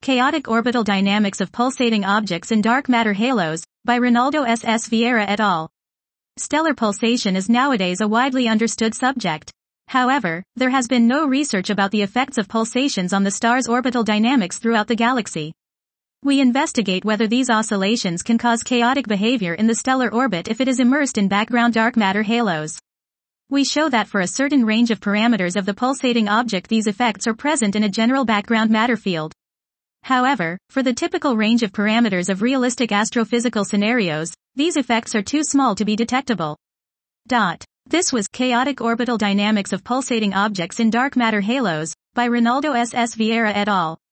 Chaotic Orbital Dynamics of Pulsating Objects in Dark Matter Halos, by Ronaldo S. Vieira et al. Stellar pulsation is nowadays a widely understood subject. However, there has been no research about the effects of pulsations on the star's orbital dynamics throughout the galaxy. We investigate whether these oscillations can cause chaotic behavior in the stellar orbit if it is immersed in background dark matter halos. We show that for a certain range of parameters of the pulsating object these effects are present in a general background matter field. However, for the typical range of parameters of realistic astrophysical scenarios, these effects are too small to be detectable. This was Chaotic Orbital Dynamics of Pulsating Objects in Dark Matter Halos, by Ronaldo S. Vieira et al.